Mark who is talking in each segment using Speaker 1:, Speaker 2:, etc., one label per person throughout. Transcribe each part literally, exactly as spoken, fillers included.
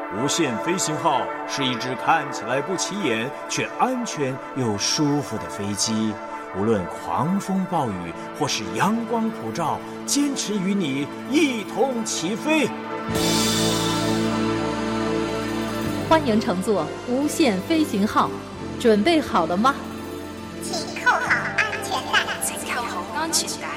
Speaker 1: 无限飞行号是一只看起来不起眼却安全又舒服的飞机，无论狂风暴雨或是阳光普照，坚持与你一同起飞。
Speaker 2: 欢迎乘坐无限飞行号，准备好了吗？
Speaker 3: 请扣好安全带。
Speaker 4: 请扣好安全带。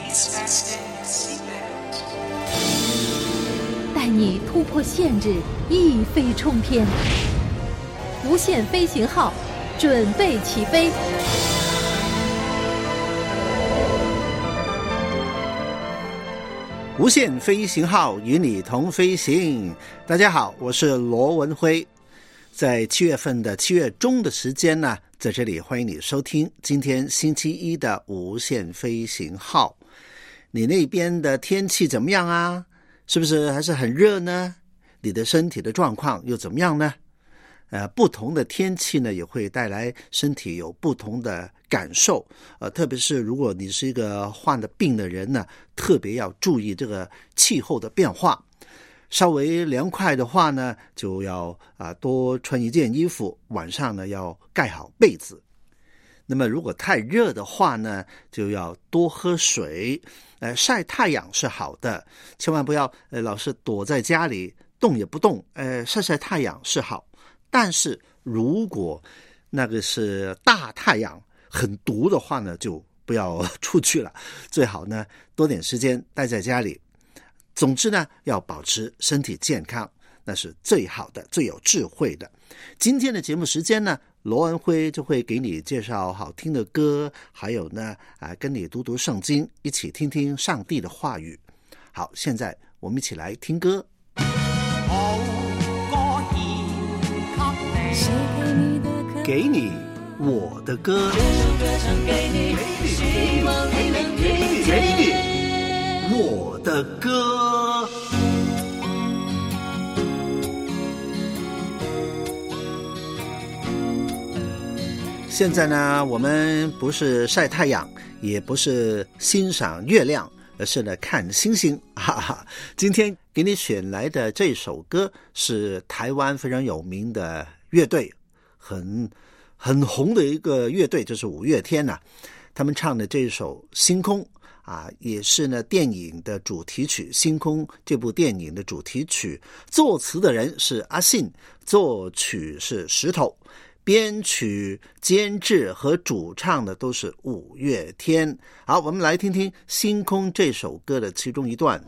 Speaker 2: 带你突破限制，一飞冲天。无限飞行号，准备起飞。
Speaker 5: 无限飞行号与你同飞行。大家好，我是罗文辉。在七月份的七月中的时间呢，在这里欢迎你收听今天星期一的无限飞行号。你那边的天气怎么样啊？是不是还是很热呢？你的身体的状况又怎么样呢？呃，不同的天气呢，也会带来身体有不同的感受。呃，特别是如果你是一个患了病的人呢，特别要注意这个气候的变化。稍微凉快的话呢，就要啊、呃、多穿一件衣服，晚上呢要盖好被子。那么如果太热的话呢，就要多喝水。呃，晒太阳是好的，千万不要呃老是躲在家里动也不动。呃，晒晒太阳是好，但是如果那个是大太阳很毒的话呢，就不要出去了，最好呢多点时间待在家里。总之呢，要保持身体健康，那是最好的，最有智慧的。今天的节目时间呢，罗文辉就会给你介绍好听的歌，还有呢啊，跟你读读圣经，一起听听上帝的话语。好，现在我们一起来听歌。
Speaker 6: 好歌献
Speaker 5: 给你我的歌，
Speaker 6: 这首歌唱给你，希望你能听见。
Speaker 5: 给你我的歌。现在呢，我们不是晒太阳，也不是欣赏月亮，而是呢看星星。哈哈，今天给你选来的这首歌是台湾非常有名的乐队，很很红的一个乐队，就是五月天啊。他们唱的这首《星空》啊，也是呢电影的主题曲，《星空》这部电影的主题曲。作词的人是阿信，作曲是石头。编曲、监制和主唱的都是五月天。好，我们来听听《星空》这首歌的其中一段。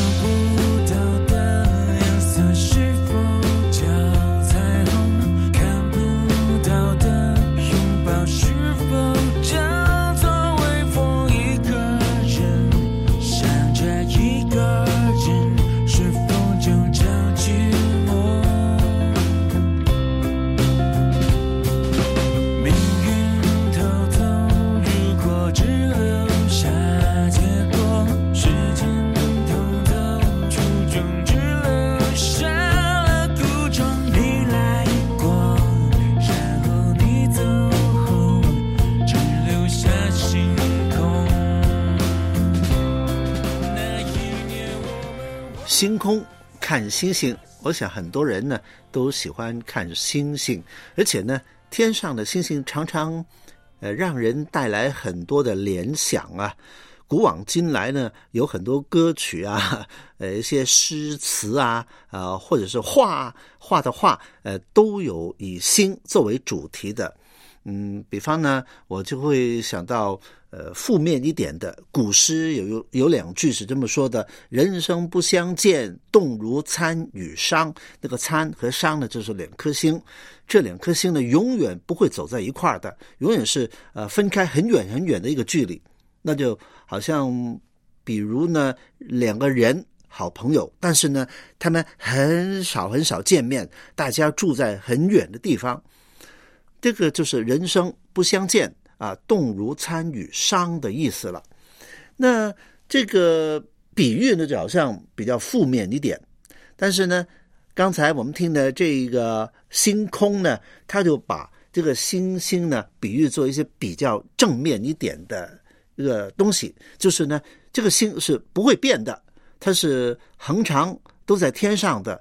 Speaker 5: 星空，看星星，我想很多人呢都喜欢看星星，而且呢天上的星星常常呃让人带来很多的联想啊。古往今来呢，有很多歌曲啊，呃一些诗词啊，呃或者是画画的画，呃都有以星作为主题的。嗯，比方呢，我就会想到呃负面一点的古诗有有有两句是这么说的：人生不相见，动如参与商。那个参和商呢，就是两颗星，这两颗星呢，永远不会走在一块儿的，永远是呃分开很远很远的一个距离。那就好像比如呢，两个人好朋友，但是呢，他们很少很少见面，大家住在很远的地方。这个就是人生不相见啊，动如参与商的意思了。那这个比喻呢，就好像比较负面一点，但是呢，刚才我们听的这个星空呢，它就把这个星星呢比喻做一些比较正面一点的一个东西，就是呢，这个星是不会变的，它是恒常都在天上的，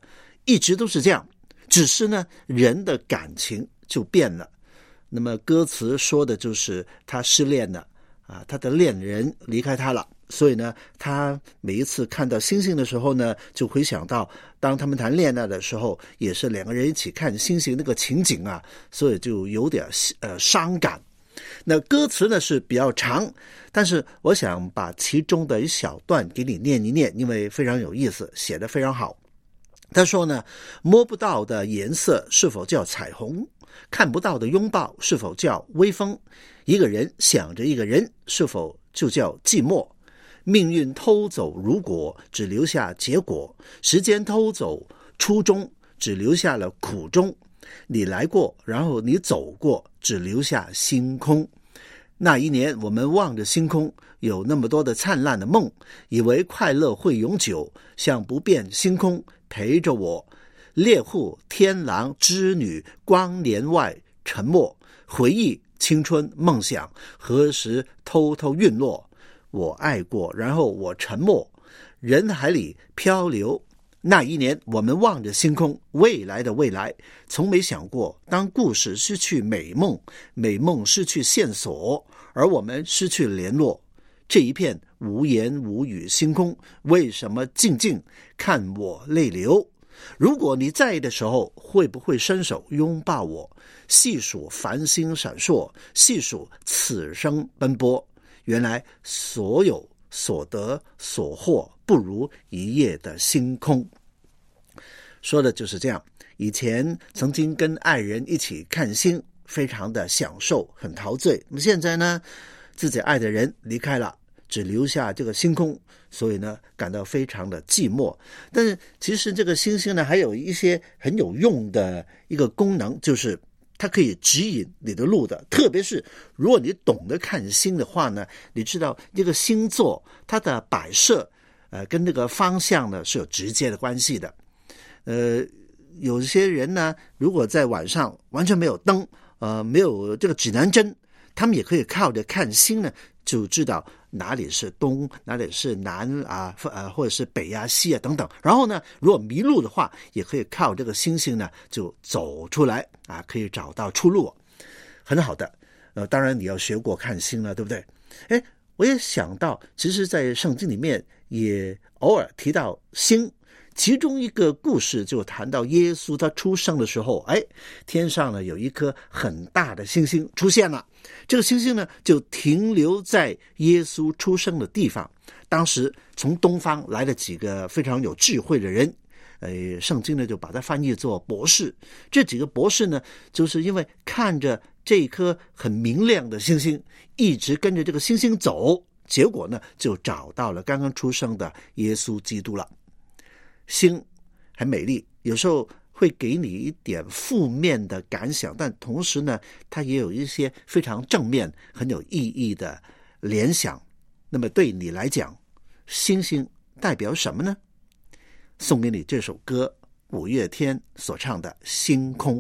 Speaker 5: 一直都是这样，只是呢人的感情就变了。那么歌词说的就是他失恋了啊，他的恋人离开他了，所以呢他每一次看到星星的时候呢，就回想到当他们谈恋爱的时候，也是两个人一起看星星那个情景啊，所以就有点呃伤感。那歌词呢是比较长，但是我想把其中的一小段给你念一念，因为非常有意思，写得非常好。他说呢，摸不到的颜色是否叫彩虹？看不到的拥抱是否叫微风？一个人想着一个人，是否就叫寂寞？命运偷走如果，只留下结果；时间偷走初衷，只留下了苦衷。你来过，然后你走过，只留下星空。那一年我们望着星空，有那么多的灿烂的梦，以为快乐会永久，像不变星空陪着我。猎户、天狼、织女，光年外沉默，回忆、青春、梦想，何时偷偷陨落？我爱过，然后我沉默，人海里漂流。那一年我们望着星空，未来的未来，从没想过当故事失去美梦，美梦失去线索，而我们失去联络。这一片无言无语星空，为什么静静看我泪流？如果你在意的时候，会不会伸手拥抱我？细数繁星闪烁，细数此生奔波，原来所有所得所获，不如一夜的星空。说的就是这样。以前曾经跟爱人一起看星，非常的享受，很陶醉。那么现在呢，自己爱的人离开了，只留下这个星空，所以呢感到非常的寂寞。但是其实这个星星呢还有一些很有用的一个功能，就是它可以指引你的路的。特别是如果你懂得看星的话呢，你知道这个星座它的摆设呃跟那个方向呢是有直接的关系的。呃有些人呢如果在晚上完全没有灯，呃没有这个指南针，他们也可以靠着看星呢就知道哪里是东，哪里是南啊，呃，或者是北啊、西啊等等。然后呢，如果迷路的话，也可以靠这个星星呢就走出来啊，可以找到出路，很好的。呃，当然你要学过看星了，对不对？哎，我也想到，其实，在圣经里面也偶尔提到星。其中一个故事就谈到耶稣他出生的时候，哎，天上呢有一颗很大的星星出现了。这个星星呢就停留在耶稣出生的地方。当时从东方来了几个非常有智慧的人，呃，圣经呢就把它翻译作博士。这几个博士呢，就是因为看着这颗很明亮的星星，一直跟着这个星星走，结果呢就找到了刚刚出生的耶稣基督了。星很美丽，有时候会给你一点负面的感想，但同时呢它也有一些非常正面很有意义的联想。那么对你来讲，星星代表什么呢？送给你这首歌，五月天所唱的《星空》。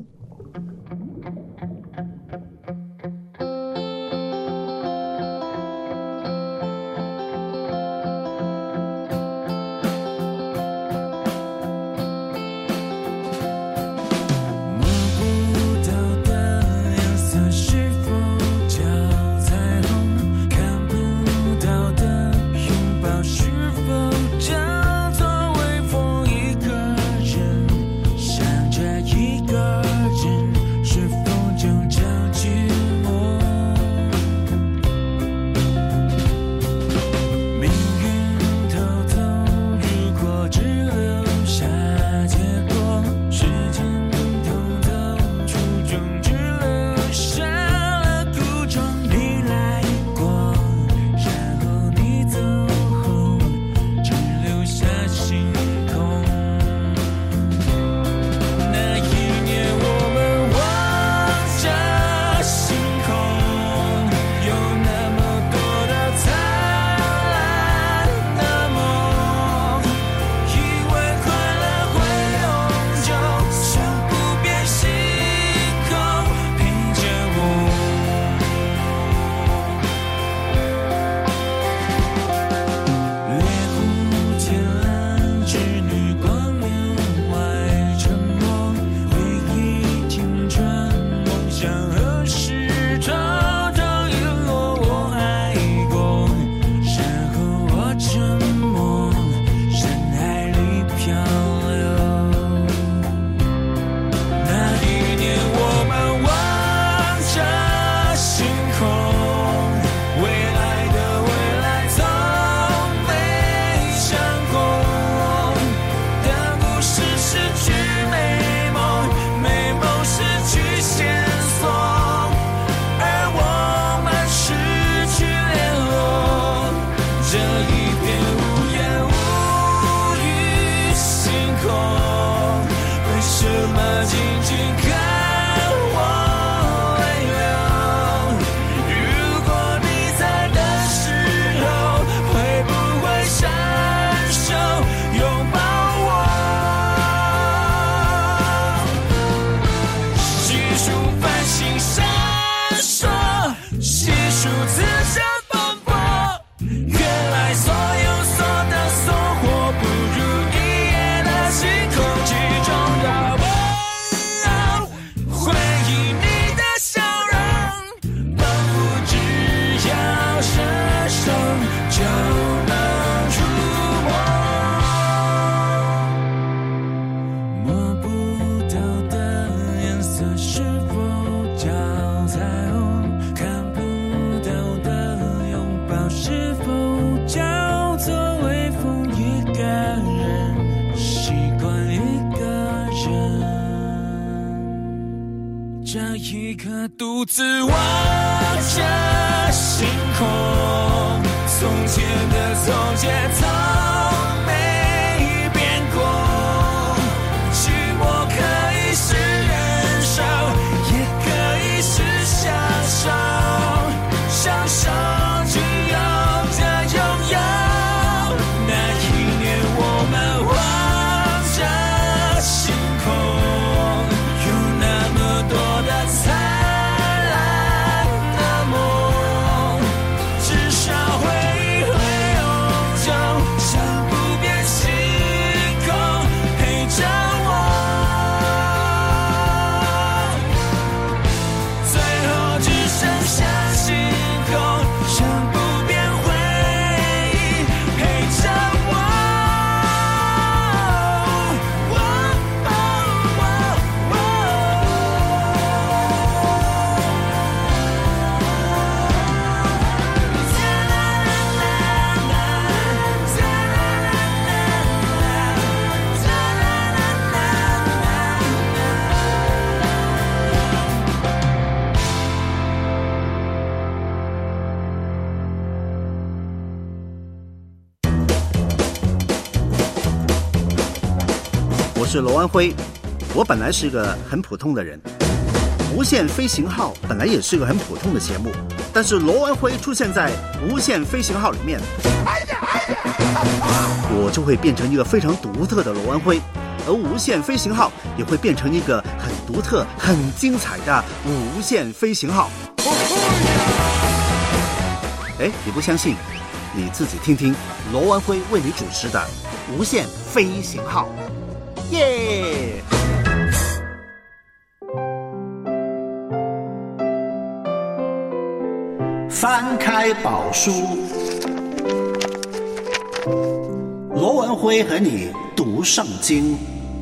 Speaker 6: 一个我一个独自望着星空，从前的从前从没变过，寂寞可以是忍受，也可以是享受，享受只有的拥有。那一年我们望着星空，有那么多的灿烂的梦，至少回忆会永久，像不变星空陪着我。最后只剩下星空，像不变回忆陪着我。
Speaker 5: 我是罗安辉，我本来是个很普通的人，无限飞行号本来也是个很普通的节目，但是罗安辉出现在无限飞行号里面，我就会变成一个非常独特的罗安辉，而无限飞行号也会变成一个很独特很精彩的无限飞行号。哎，你不相信你自己听听罗安辉为你主持的无限飞行号，耶！翻开宝书，罗文辉和你读圣经。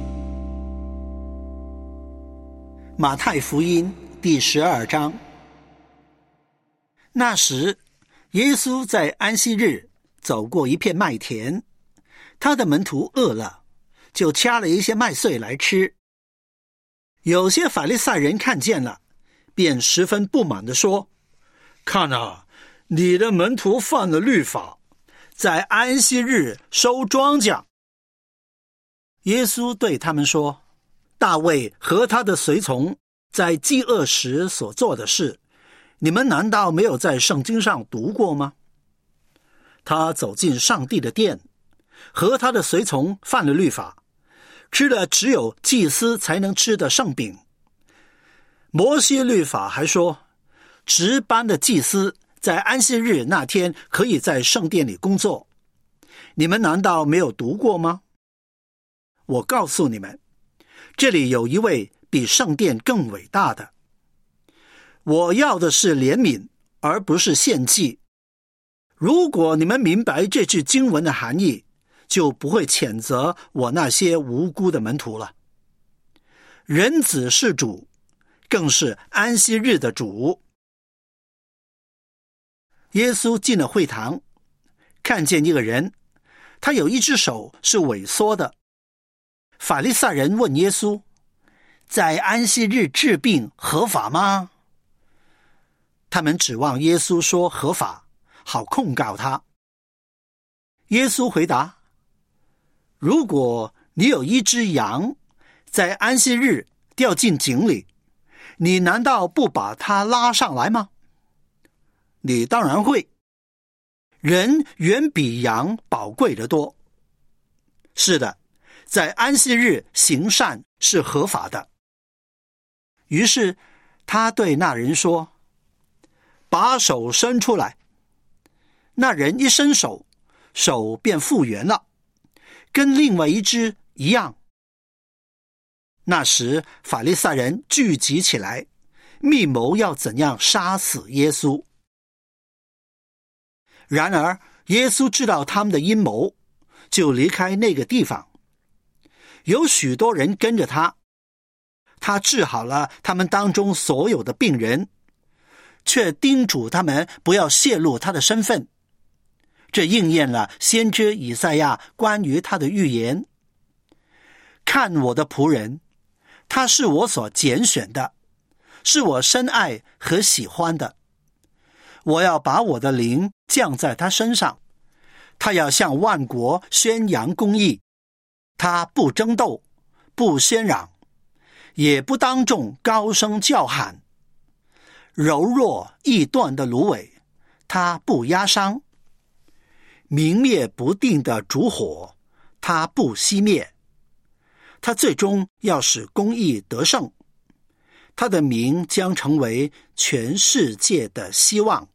Speaker 5: 马太福音第十二章。那时，耶稣在安息日走过一片麦田，他的门徒饿了，就掐了一些麦穗来吃。有些法利赛人看见了，便十分不满地说：看啊，你的门徒犯了律法，在安息日收庄稼。耶稣对他们说：大卫和他的随从在饥饿时所做的事，你们难道没有在圣经上读过吗？他走进上帝的殿，和他的随从犯了律法，吃了只有祭司才能吃的圣饼。摩西律法还说，值班的祭司在安息日那天可以在圣殿里工作，你们难道没有读过吗？我告诉你们，这里有一位比圣殿更伟大的。我要的是怜悯，而不是献祭。如果你们明白这句经文的含义，就不会谴责我那些无辜的门徒了。人子是主，更是安息日的主。耶稣进了会堂，看见一个人，他有一只手是萎缩的。法利赛人问耶稣：在安息日治病合法吗？他们指望耶稣说合法，好控告他。耶稣回答：如果你有一只羊在安息日掉进井里，你难道不把它拉上来吗？你当然会。人远比羊宝贵得多。是的，在安息日行善是合法的。于是他对那人说：把手伸出来。那人一伸手，手便复原了，跟另外一只一样。那时法利赛人聚集起来，密谋要怎样杀死耶稣。然而耶稣知道他们的阴谋，就离开那个地方。有许多人跟着他，他治好了他们当中所有的病人，却叮嘱他们不要泄露他的身份。这应验了先知以赛亚关于他的预言：看我的仆人，他是我所拣选的， 是我深爱和喜欢的。我要把我的灵降在他身上，他要向万国宣扬公义。他不争斗，不喧嚷，也不当众高声叫喊。柔弱易断的芦苇，他不压伤；明灭不定的烛火，他不熄灭。他最终要使公义得胜，他的名将成为全世界的希望。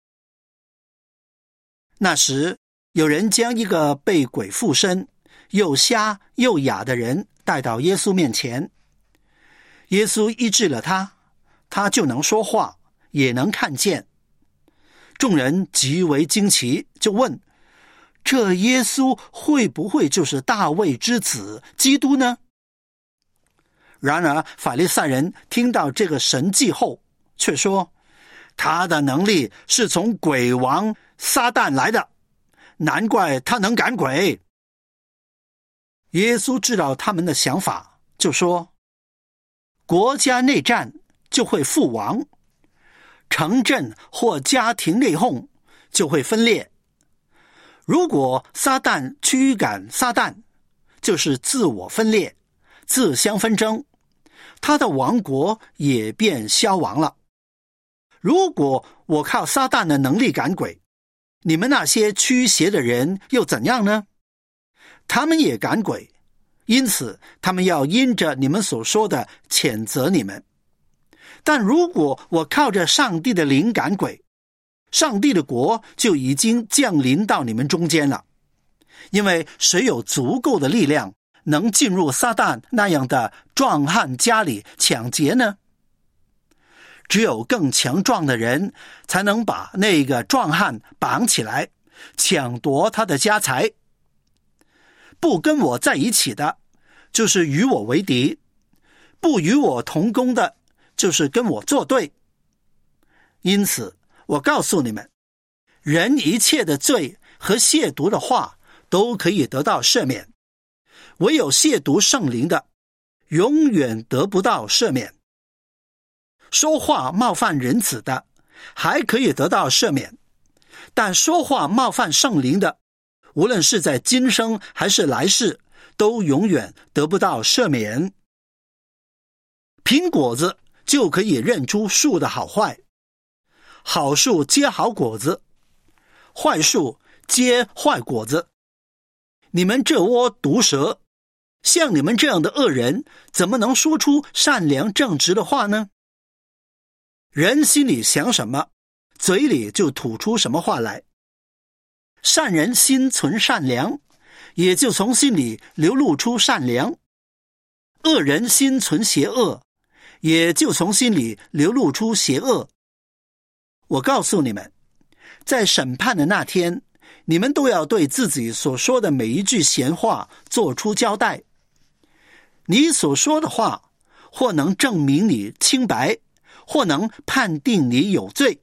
Speaker 5: 那时，有人将一个被鬼附身、又瞎又哑的人带到耶稣面前。耶稣医治了他，他就能说话，也能看见。众人极为惊奇，就问：这耶稣会不会就是大卫之子基督呢？然而法利赛人听到这个神迹后，却说他的能力是从鬼王撒旦来的，难怪他能赶鬼。耶稣知道他们的想法，就说：国家内战就会覆亡，城镇或家庭内讧就会分裂。如果撒旦驱赶撒旦，就是自我分裂，自相纷争，他的王国也便消亡了。如果我靠撒旦的能力赶鬼，你们那些驱邪的人又怎样呢？他们也赶鬼，因此他们要因着你们所说的谴责你们。但如果我靠着上帝的灵赶鬼，上帝的国就已经降临到你们中间了。因为谁有足够的力量能进入撒旦那样的壮汉家里抢劫呢？只有更强壮的人才能把那个壮汉绑起来，抢夺他的家财。不跟我在一起的，就是与我为敌；不与我同工的，就是跟我作对。因此，我告诉你们，人一切的罪和亵渎的话都可以得到赦免，唯有亵渎圣灵的，永远得不到赦免。说话冒犯人子的，还可以得到赦免，但说话冒犯圣灵的，无论是在今生还是来世，都永远得不到赦免。凭果子就可以认出树的好坏，好树结好果子，坏树结坏果子。你们这窝毒蛇，像你们这样的恶人，怎么能说出善良正直的话呢？人心里想什么，嘴里就吐出什么话来。善人心存善良，也就从心里流露出善良；恶人心存邪恶，也就从心里流露出邪恶。我告诉你们，在审判的那天，你们都要对自己所说的每一句闲话做出交代。你所说的话，或能证明你清白，或能判定你有罪。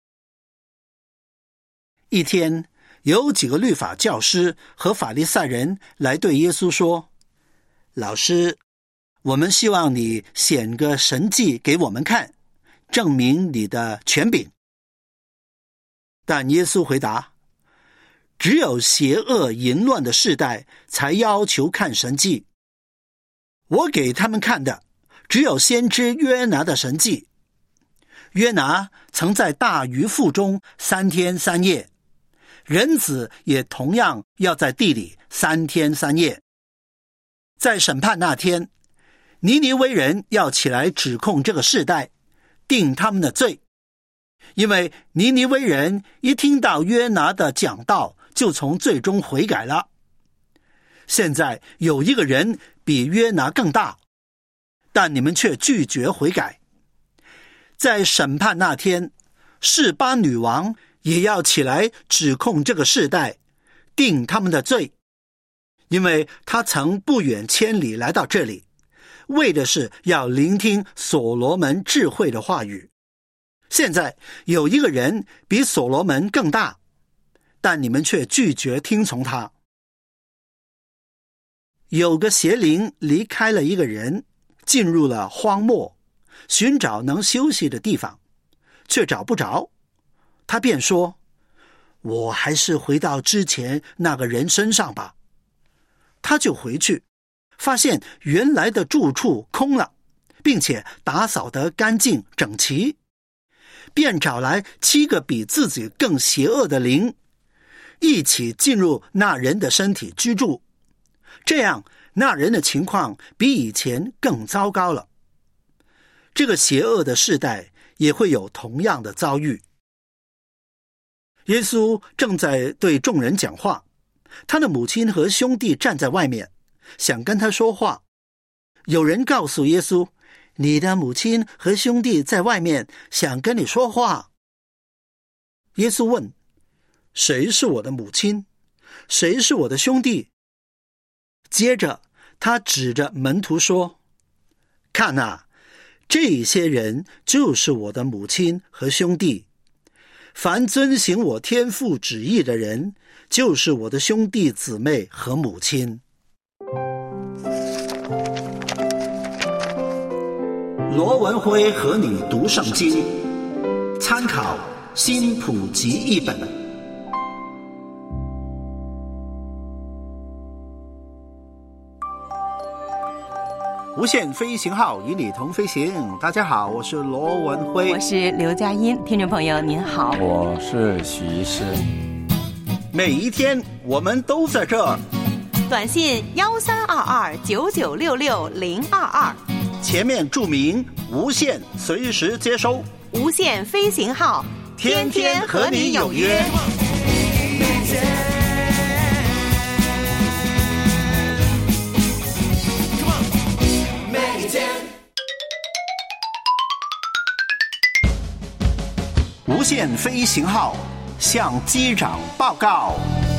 Speaker 5: 一天，有几个律法教师和法利赛人来对耶稣说：老师，我们希望你显个神迹给我们看，证明你的权柄。但耶稣回答：只有邪恶淫乱的世代才要求看神迹。我给他们看的只有先知约拿的神迹。约拿曾在大鱼腹中三天三夜，人子也同样要在地里三天三夜。在审判那天，尼尼微人要起来指控这个世代，定他们的罪，因为尼尼微人一听到约拿的讲道，就从罪中悔改了。现在有一个人比约拿更大，但你们却拒绝悔改。在审判那天，示巴女王也要起来指控这个世代，定他们的罪，因为她曾不远千里来到这里，为的是要聆听所罗门智慧的话语。现在有一个人比所罗门更大，但你们却拒绝听从他。有个邪灵离开了一个人，进入了荒漠， 寻找能休息的地方，却找不着。他便说，我还是回到之前那个人身上吧。他就回去，发现原来的住处空了，并且打扫得干净整齐，便找来七个比自己更邪恶的灵，一起进入那人的身体居住。这样那人的情况比以前更糟糕了。这个邪恶的世代也会有同样的遭遇。耶稣正在对众人讲话，他的母亲和兄弟站在外面，想跟他说话。有人告诉耶稣，你的母亲和兄弟在外面，想跟你说话。耶稣问，谁是我的母亲？谁是我的兄弟？接着他指着门徒说，看啊，这些人就是我的母亲和兄弟。凡遵行我天父旨意的人，就是我的兄弟姊妹和母亲。罗文辉和你读圣经，参考新普及译本。无限飞行号与你同飞行。大家好，我是罗文辉，
Speaker 4: 我是刘佳音。听众朋友您好，
Speaker 7: 我是徐师。
Speaker 5: 每一天我们都在这儿。
Speaker 4: 短信幺三二二九九六六零二二，
Speaker 5: 前面注明无限，随时接收。
Speaker 4: 无限飞行号，天天和你有约。
Speaker 5: 无限飞行号向机长报告。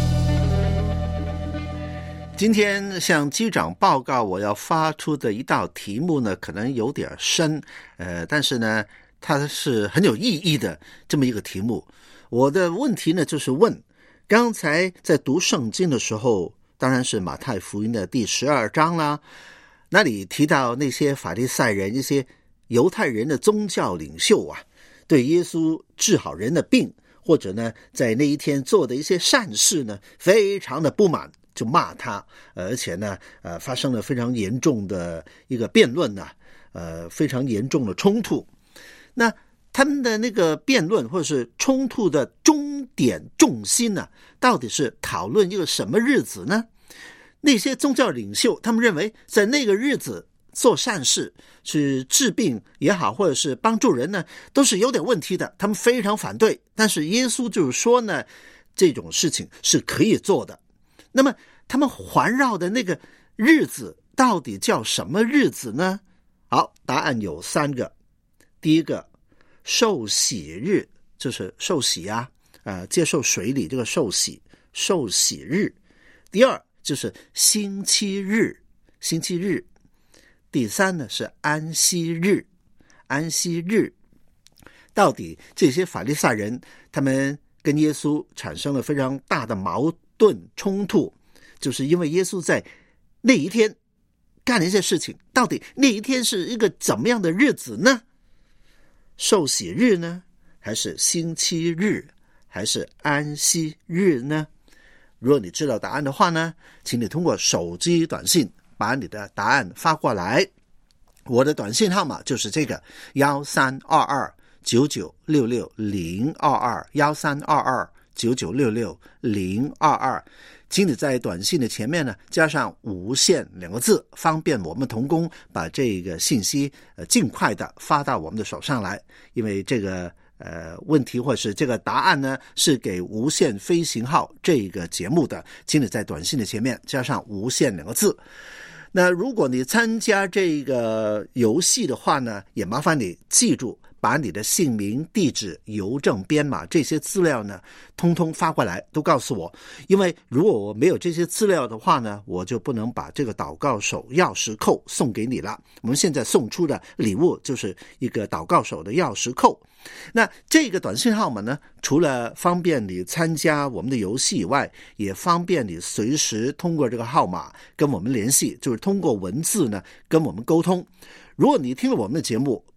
Speaker 5: 今天向机长报告我要发出的一道题目呢，可能有点深，呃，但是呢，它是很有意义的这么一个题目。我的问题呢，就是问，刚才在读圣经的时候，当然是马太福音的第十二章啦，那里提到那些法利赛人，一些犹太人的宗教领袖啊，对耶稣治好人的病，或者呢，在那一天做的一些善事呢，非常的不满，就骂他，而且呢，呃，发生了非常严重的一个辩论呢，呃，非常严重的冲突。那他们的那个辩论或者是冲突的终点重心呢，到底是讨论一个什么日子呢？那些宗教领袖他们认为，在那个日子做善事，去治病也好，或者是帮助人呢，都是有点问题的，他们非常反对。但是耶稣就是说呢，这种事情是可以做的。那么他们环绕的那个日子到底叫什么日子呢？好，答案有三个。第一个，受洗日，就是受洗啊，呃，接受水礼这个受洗，受洗日。第二就是星期日，星期日。第三呢是安息日，安息日。到底这些法利赛人他们跟耶稣产生了非常大的矛盾冲突，就是因为耶稣在那一天干了一些事情，到底那一天是一个怎么样的日子呢？受洗日呢，还是星期日，还是安息日呢？如果你知道答案的话呢，请你通过手机短信把你的答案发过来。我的短信号码就是这个幺三二二九九六六零二二幺三二二九九六六零二二，请你在短信的前面呢加上无限两个字，方便我们同工把这个信息呃尽快的发到我们的手上来。因为这个呃问题或是这个答案呢是给无限飞行号这个节目的，请你在短信的前面加上无限两个字。那如果你参加这个游戏的话呢，也麻烦你记住把你的姓名、地址、邮政编码这些资料呢通通发过来，都告诉我。因为如果我没有这些资料的话呢，我就不能把这个祷告手钥匙扣送给你了。我们现在送出的礼物就是一个祷告手的钥匙扣。那这个短信号码呢，除了方便你参加我们的游戏以外，也方便你随时通过这个号码跟我们联系，就是通过文字呢跟我们沟通。如果你听了我们的节目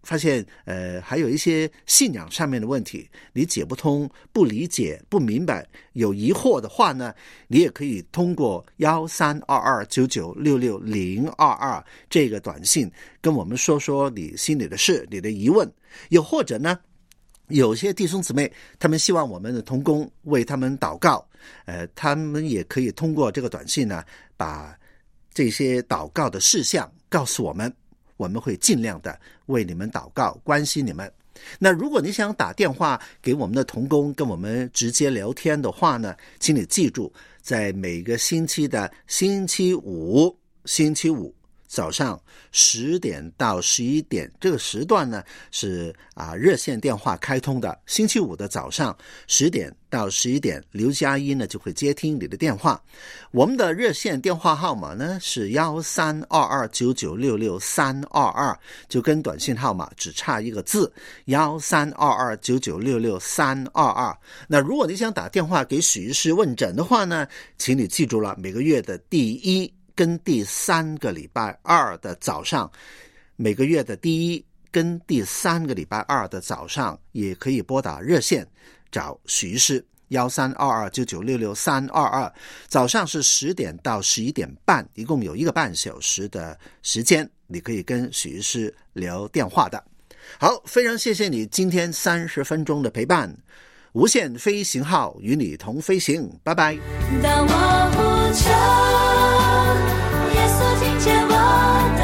Speaker 5: 发现呃还有一些信仰上面的问题，你解不通、不理解、不明白、有疑惑的话呢，你也可以通过幺三二二九九六六零二二这个短信跟我们说说你心里的事、你的疑问。又或者呢，有些弟兄姊妹他们希望我们的同工为他们祷告，呃，他们也可以通过这个短信呢，把这些祷告的事项告诉我们，我们会尽量的为你们祷告，关心你们。那如果你想打电话给我们的同工跟我们直接聊天的话呢，请你记住，在每个星期的星期五星期五早上十点到十一点这个时段呢，是啊热线电话开通的。星期五的早上十点到十一点，刘佳一呢就会接听你的电话。我们的热线电话号码呢是幺三二二九九六六三二二，就跟短信号码只差一个字，幺三二二九九六六三二二。那如果你想打电话给许医师问诊的话呢，请你记住了，每个月的第一跟第三个礼拜二的早上，每个月的第一跟第三个礼拜二的早上也可以拨打热线找许医师，幺三二二九九六六三二二。早上是十点到十一点半，一共有一个半小时的时间，你可以跟许医师聊电话的。好，非常谢谢你今天三十分钟的陪伴，无限飞行号与你同飞行，拜拜。
Speaker 8: 当我呼求，耶稣听见我